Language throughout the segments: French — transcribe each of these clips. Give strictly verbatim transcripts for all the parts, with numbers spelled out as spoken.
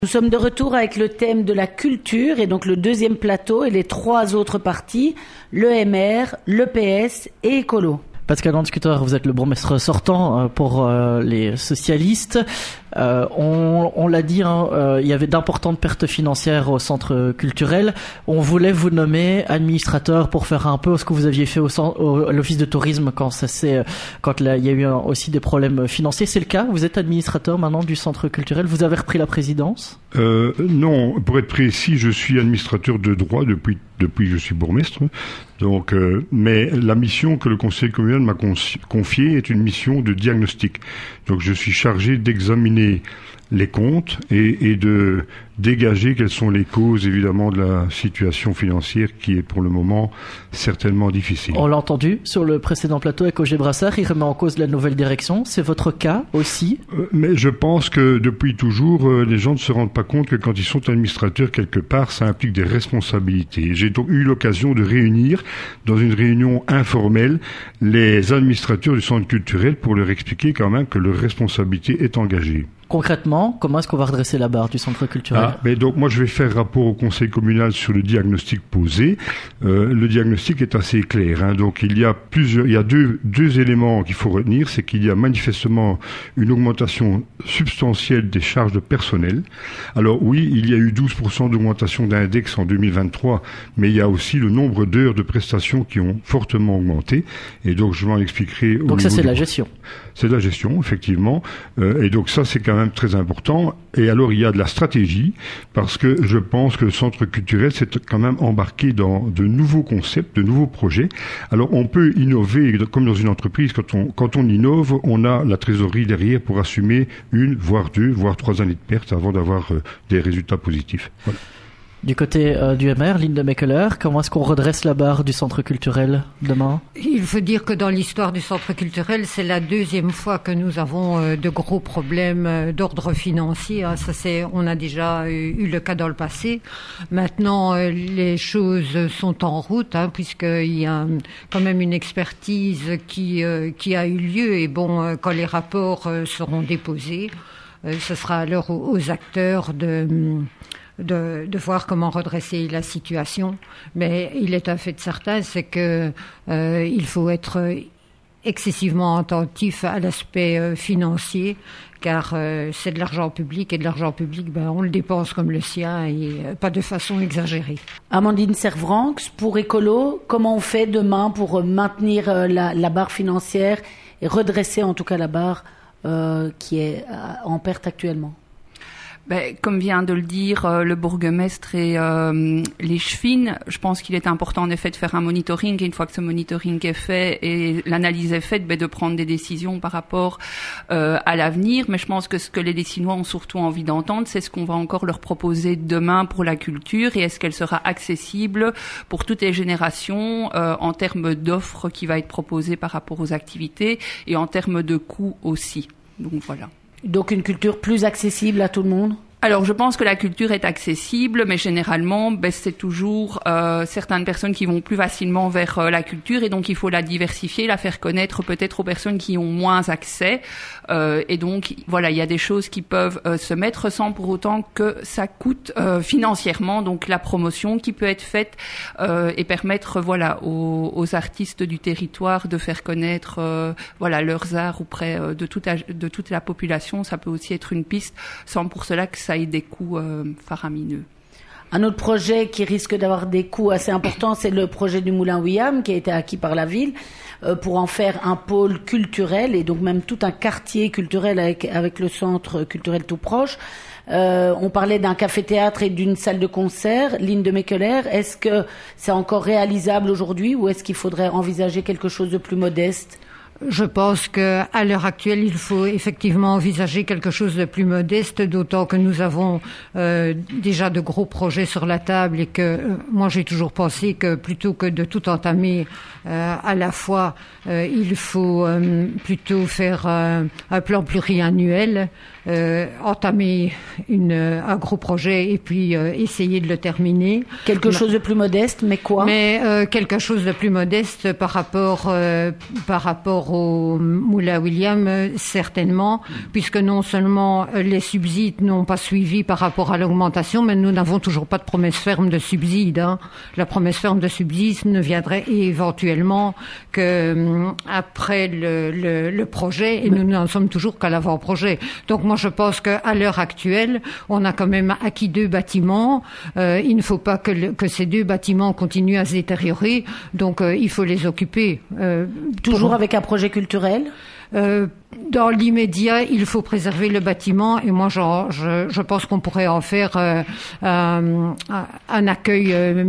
Nous sommes de retour avec le thème de la culture et donc le deuxième plateau et les trois autres parties, l'E M R, l'E P S et Écolo. Pascal Anscuter, vous êtes le bourgmestre sortant pour euh, les socialistes. Euh, on, on l'a dit, hein, euh, il y avait d'importantes pertes financières au centre culturel. On voulait vous nommer administrateur pour faire un peu ce que vous aviez fait au, au à l'office de tourisme quand ça s'est, quand là, il y a eu un, aussi des problèmes financiers. C'est le cas. Vous êtes administrateur maintenant du centre culturel. Vous avez repris la présidence. Euh, non, pour être précis, je suis administrateur de droit depuis depuis que je suis bourgmestre. Donc, euh, mais la mission que le conseil communal m'a confiée est une mission de diagnostic. Donc, je suis chargé d'examiner les comptes et, et de dégager quelles sont les causes, évidemment, de la situation financière qui est pour le moment certainement difficile. On l'a entendu sur le précédent plateau avec Auger Brassard, il remet en cause la nouvelle direction. C'est votre cas aussi? euh, Mais je pense que depuis toujours, euh, les gens ne se rendent pas compte que quand ils sont administrateurs quelque part, ça implique des responsabilités. J'ai donc eu l'occasion de réunir, dans une réunion informelle, les administrateurs du centre culturel pour leur expliquer quand même que leur responsabilité est engagée. Concrètement, comment est-ce qu'on va redresser la barre du centre culturel? Ah, mais donc moi je vais faire rapport au conseil communal sur le diagnostic posé. Euh, le diagnostic est assez clair. Hein, donc il y a plusieurs, il y a deux deux éléments qu'il faut retenir, c'est qu'il y a manifestement une augmentation substantielle des charges de personnel. Alors oui, il y a eu douze pour cent d'augmentation d'index en deux mille vingt-trois, mais il y a aussi le nombre d'heures de prestations qui ont fortement augmenté. Et donc je m'en expliquerai. Au donc ça c'est du... la gestion. C'est de la gestion, effectivement. Euh, et donc ça c'est quand même très important. Et alors il y a de la stratégie, parce que je pense que le centre culturel s'est quand même embarqué dans de nouveaux concepts, de nouveaux projets. Alors on peut innover, comme dans une entreprise, quand on, quand on innove, on a la trésorerie derrière pour assumer une, voire deux, voire trois années de perte avant d'avoir euh, des résultats positifs. Voilà. Du côté euh, du M R, Linde Meckeler, comment est-ce qu'on redresse la barre du centre culturel demain? Il faut dire que dans l'histoire du centre culturel, c'est la deuxième fois que nous avons euh, de gros problèmes euh, d'ordre financier. Hein. Ça, c'est, on a déjà eu, eu le cas dans le passé. Maintenant, euh, les choses sont en route, hein, puisqu'il y a quand même une expertise qui, euh, qui a eu lieu. Et bon, euh, quand les rapports euh, seront déposés, euh, ce sera alors aux, aux acteurs de... De, de voir comment redresser la situation. Mais il est un fait certain, c'est que euh, il faut être excessivement attentif à l'aspect euh, financier, car euh, c'est de l'argent public, et de l'argent public, ben, on le dépense comme le sien, et euh, pas de façon exagérée. Amandine Servranx, pour Écolo, comment on fait demain pour maintenir euh, la, la barre financière et redresser en tout cas la barre euh, qui est en perte actuellement? Ben, comme vient de le dire euh, le bourgmestre et euh, les chefines, je pense qu'il est important en effet de faire un monitoring, et une fois que ce monitoring est fait et l'analyse est faite, ben, de prendre des décisions par rapport euh, à l'avenir. Mais je pense que ce que les Dessinois ont surtout envie d'entendre, c'est ce qu'on va encore leur proposer demain pour la culture, et est-ce qu'elle sera accessible pour toutes les générations euh, en termes d'offres qui va être proposée par rapport aux activités, et en termes de coûts aussi. Donc voilà. Donc une culture plus accessible à tout le monde? Alors, je pense que la culture est accessible, mais généralement, ben, c'est toujours euh, certaines personnes qui vont plus facilement vers euh, la culture, et donc il faut la diversifier, la faire connaître peut-être aux personnes qui ont moins accès. Euh, et donc, voilà, il y a des choses qui peuvent euh, se mettre sans pour autant que ça coûte euh, financièrement. Donc, la promotion qui peut être faite euh, et permettre, voilà, aux, aux artistes du territoire de faire connaître, euh, voilà, leurs arts auprès euh, de toute la, de toute la population. Ça peut aussi être une piste, sans pour cela que ça ait des coûts euh, faramineux. Un autre projet qui risque d'avoir des coûts assez importants, c'est le projet du Moulin William, qui a été acquis par la ville, euh, pour en faire un pôle culturel, et donc même tout un quartier culturel avec, avec le centre culturel tout proche. Euh, on parlait d'un café-théâtre et d'une salle de concert. Linde Meckeler, est-ce que c'est encore réalisable aujourd'hui, ou est-ce qu'il faudrait envisager quelque chose de plus modeste? Je pense que à l'heure actuelle, il faut effectivement envisager quelque chose de plus modeste, d'autant que nous avons euh, déjà de gros projets sur la table, et que euh, moi j'ai toujours pensé que plutôt que de tout entamer euh, à la fois, euh, il faut euh, plutôt faire euh, un plan pluriannuel euh, entamer une, un gros projet et puis euh, essayer de le terminer. Quelque mais, chose de plus modeste, mais quoi? Mais euh, quelque chose de plus modeste par rapport euh, par rapport au Moulin William, euh, certainement, puisque non seulement euh, les subsides n'ont pas suivi par rapport à l'augmentation, mais nous n'avons toujours pas de promesse ferme de subsides. Hein. La promesse ferme de subsides ne viendrait éventuellement que euh, après le, le, le projet, et nous n'en sommes toujours qu'à l'avant-projet. Donc moi je pense qu'à l'heure actuelle, on a quand même acquis deux bâtiments. Euh, il ne faut pas que, le, que ces deux bâtiments continuent à se détériorer, donc euh, il faut les occuper. Euh, toujours pour... avec un projet culturel? Euh, dans l'immédiat, il faut préserver le bâtiment et moi, genre, je, je pense qu'on pourrait en faire euh, euh, un accueil euh,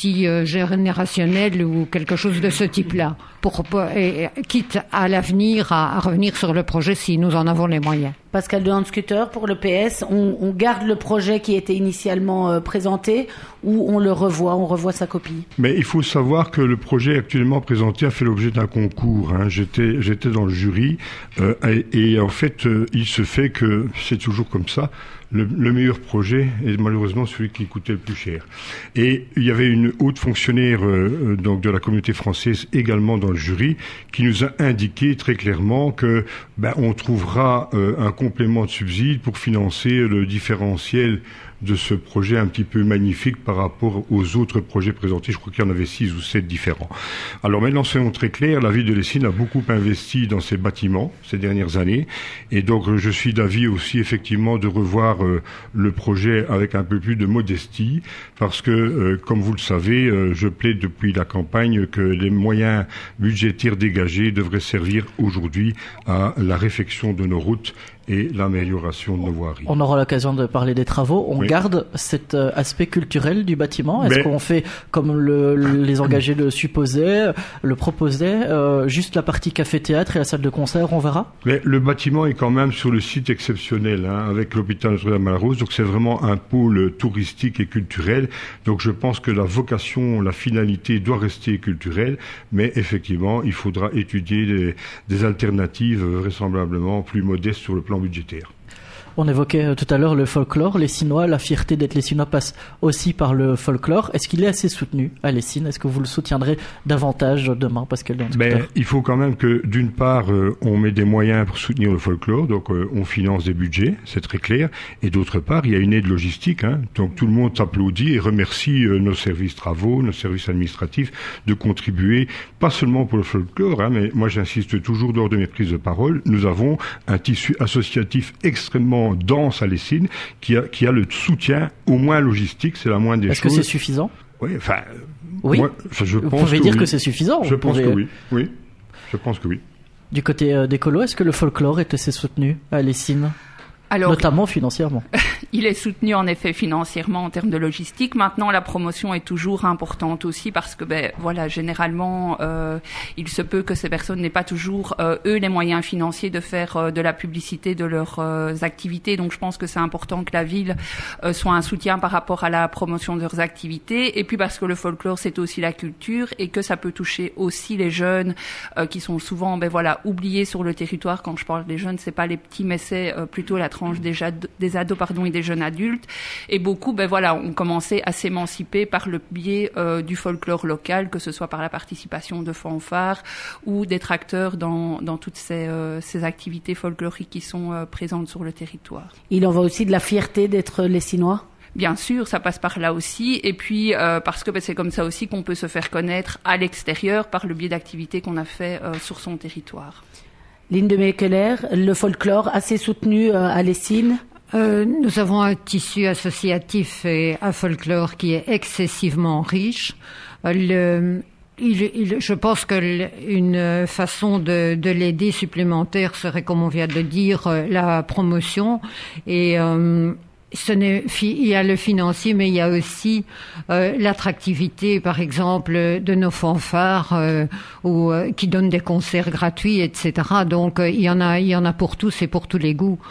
multigénérationnel ou quelque chose de ce type-là, pour, et, et, quitte à l'avenir à, à revenir sur le projet si nous en avons les moyens. Pascal de Hanscutter, pour le P S, on, on garde le projet qui était initialement euh, présenté ou on le revoit, on revoit sa copie? Mais il faut savoir que le projet actuellement présenté a fait l'objet d'un concours. Hein. J'étais, j'étais dans le jury euh, et, et en fait, euh, il se fait que c'est toujours comme ça. Le, le meilleur projet est malheureusement celui qui coûtait le plus cher. Et il y avait une haute fonctionnaire euh, donc de la communauté française également dans le jury qui nous a indiqué très clairement que ben, on trouvera euh, un complément de subside pour financer le différentiel de ce projet un petit peu magnifique par rapport aux autres projets présentés. Je crois qu'il y en avait six ou sept différents. Alors maintenant, soyons très clairs, la ville de Lessines a beaucoup investi dans ces bâtiments ces dernières années. Et donc, je suis d'avis aussi, effectivement, de revoir euh, le projet avec un peu plus de modestie. Parce que, euh, comme vous le savez, euh, je plaide depuis la campagne que les moyens budgétaires dégagés devraient servir aujourd'hui à la réfection de nos routes et l'amélioration de nos voiries. On aura l'occasion de parler des travaux. On oui. garde cet euh, aspect culturel du bâtiment. Est-ce Mais... qu'on fait comme le, les engagés le supposaient, le proposaient, euh, juste la partie café-théâtre et la salle de concert, on verra? Mais le bâtiment est quand même sur le site exceptionnel, hein, avec l'hôpital Notre-Dame-à-la-Rose. Donc c'est vraiment un pôle touristique et culturel. Donc je pense que la vocation, la finalité doit rester culturelle. Mais effectivement, il faudra étudier des, des alternatives vraisemblablement plus modestes sur le plan budgétaire. On évoquait tout à l'heure le folklore. Lessinois, la fierté d'être Lessinois passe aussi par le folklore. Est-ce qu'il est assez soutenu à Lessines? Est-ce que vous le soutiendrez davantage demain, Pascal de Hanscutter? Ben, il faut quand même que, d'une part, euh, on met des moyens pour soutenir le folklore, donc euh, on finance des budgets, c'est très clair. Et d'autre part, il y a une aide logistique. Hein, donc tout le monde s'applaudit et remercie euh, nos services travaux, nos services administratifs de contribuer, pas seulement pour le folklore, hein, mais moi j'insiste toujours lors de mes prises de parole, nous avons un tissu associatif extrêmement dense à Lessines qui a, qui a le soutien au moins logistique, c'est la moindre des Est-ce choses. Est-ce que c'est suffisant? Oui, enfin, oui. Moi, enfin je vous pense pouvez que dire oui. que c'est suffisant. Je pense pouvez... que oui, oui, je pense que oui. Du côté euh, des colos, est-ce que le folklore est assez soutenu à Lessines? Alors, notamment financièrement. Il est soutenu en effet financièrement en termes de logistique. Maintenant, la promotion est toujours importante aussi parce que, ben voilà, généralement, euh, il se peut que ces personnes n'aient pas toujours euh, eux les moyens financiers de faire euh, de la publicité de leurs euh, activités. Donc, je pense que c'est important que la ville euh, soit un soutien par rapport à la promotion de leurs activités. Et puis parce que le folklore c'est aussi la culture et que ça peut toucher aussi les jeunes euh, qui sont souvent, ben voilà, oubliés sur le territoire. Quand je parle des jeunes, c'est pas les petits, mais c'est euh, plutôt la Des, des ados pardon et des jeunes adultes, et beaucoup ben voilà ont commencé à s'émanciper par le biais euh, du folklore local, que ce soit par la participation de fanfares ou d'être acteurs dans dans toutes ces euh, ces activités folkloriques qui sont euh, présentes sur le territoire. Il en va aussi de la fierté d'être Lessinois. Bien sûr, ça passe par là aussi, et puis euh, parce que ben, c'est comme ça aussi qu'on peut se faire connaître à l'extérieur par le biais d'activités qu'on a fait euh, sur son territoire. Lynn de Meekeler, le folklore assez soutenu euh, à Lessines? Euh, nous avons un tissu associatif et un folklore qui est excessivement riche. Euh, le, il, il, je pense que une façon de, de l'aider supplémentaire serait, comme on vient de le dire, la promotion. Et euh, ce n'est, il y a le financier, mais il y a aussi euh, l'attractivité, par exemple, de nos fanfares euh, ou euh, qui donnent des concerts gratuits, et cetera. Donc euh, il y en a, il y en a pour tous et pour tous les goûts.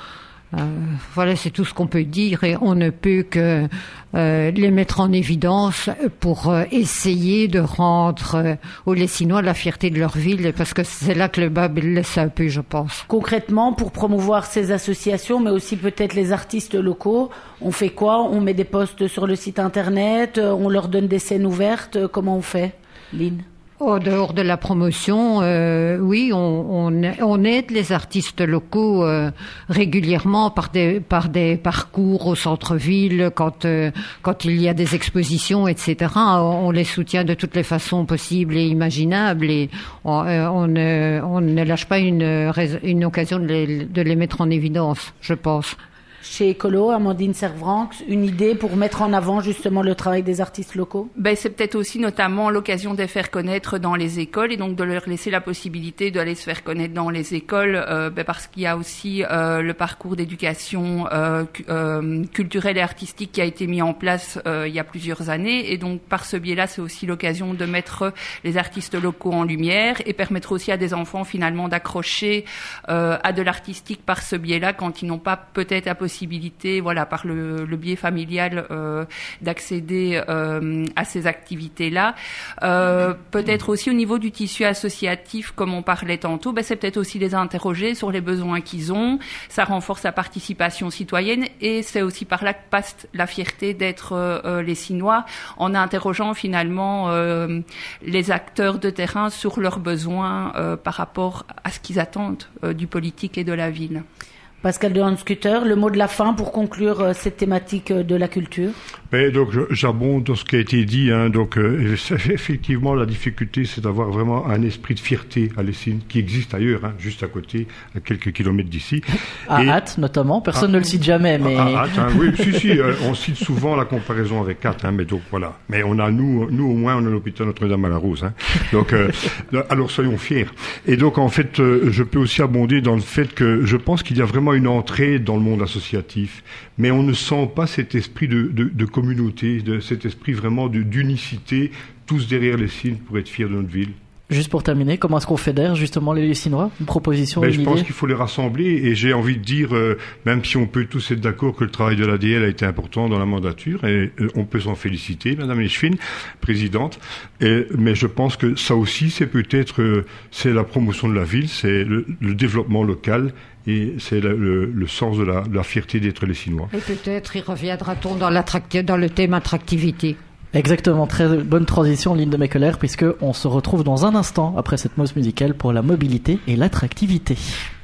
Euh, voilà, c'est tout ce qu'on peut dire et on ne peut que euh, les mettre en évidence pour euh, essayer de rendre euh, aux Lessinois la fierté de leur ville, parce que c'est là que le bas blesse un peu, je pense. Concrètement, pour promouvoir ces associations, mais aussi peut-être les artistes locaux, on fait quoi? On met des posts sur le site internet, on leur donne des scènes ouvertes, comment on fait, Lynn? Au dehors de la promotion, euh, oui, on, on, on aide les artistes locaux euh, régulièrement par des par des parcours au centre-ville, quand euh, quand il y a des expositions, et cetera. On, on les soutient de toutes les façons possibles et imaginables, et on, euh, on, ne, on ne lâche pas une une occasion de les, de les mettre en évidence, je pense. Chez Écolo, Amandine Servranx, une idée pour mettre en avant justement le travail des artistes locaux? Ben, c'est peut-être aussi notamment l'occasion de les faire connaître dans les écoles et donc de leur laisser la possibilité d'aller se faire connaître dans les écoles, euh, ben, parce qu'il y a aussi euh, le parcours d'éducation euh, euh, culturelle et artistique qui a été mis en place euh, il y a plusieurs années, et donc par ce biais-là, c'est aussi l'occasion de mettre les artistes locaux en lumière et permettre aussi à des enfants finalement d'accrocher euh, à de l'artistique par ce biais-là quand ils n'ont pas peut-être la possibilité possibilité, voilà, par le, le biais familial, euh, d'accéder euh, à ces activités-là. Euh, peut-être aussi au niveau du tissu associatif, comme on parlait tantôt, ben c'est peut-être aussi les interroger sur les besoins qu'ils ont. Ça renforce la participation citoyenne et c'est aussi par là que passe la fierté d'être euh, Lessinois, en interrogeant finalement euh, les acteurs de terrain sur leurs besoins euh, par rapport à ce qu'ils attendent euh, du politique et de la ville. Pascal de Hanscutter, le mot de la fin pour conclure euh, cette thématique euh, de la culture. Mais donc j'abonde dans ce qui a été dit. Hein, donc euh, effectivement, la difficulté, c'est d'avoir vraiment un esprit de fierté à Lessines, qui existe ailleurs, hein, juste à côté, à quelques kilomètres d'ici. À Et, Ath, notamment. Personne à, ne le cite jamais, mais à Ath, hein, oui, si, si, euh, on cite souvent la comparaison avec Ath, hein, mais donc voilà. Mais on a nous, nous au moins, on a l'hôpital Notre-Dame à la Rose. Hein, donc, euh, alors soyons fiers. Et donc en fait, euh, je peux aussi abonder dans le fait que je pense qu'il y a vraiment une entrée dans le monde associatif, mais on ne sent pas cet esprit de, de, de communauté, de cet esprit vraiment de, d'unicité, tous derrière les signes pour être fiers de notre ville. Juste pour terminer, comment est-ce qu'on fédère justement les Lessinois? Une proposition, ben, une je idée? pense qu'il faut les rassembler, et j'ai envie de dire, euh, même si on peut tous être d'accord que le travail de l'A D L a été important dans la mandature, et euh, on peut s'en féliciter, Madame Leschwin, présidente, et, mais je pense que ça aussi, c'est peut-être euh, c'est la promotion de la ville, c'est le, le développement local, et c'est le, le, le sens de la, de la fierté d'être Lessinois. Et peut-être y reviendra-t-on dans, dans le thème attractivité. Exactement, très bonne transition, Lynn de Meckeler, puisque on se retrouve dans un instant après cette pause musicale pour la mobilité et l'attractivité.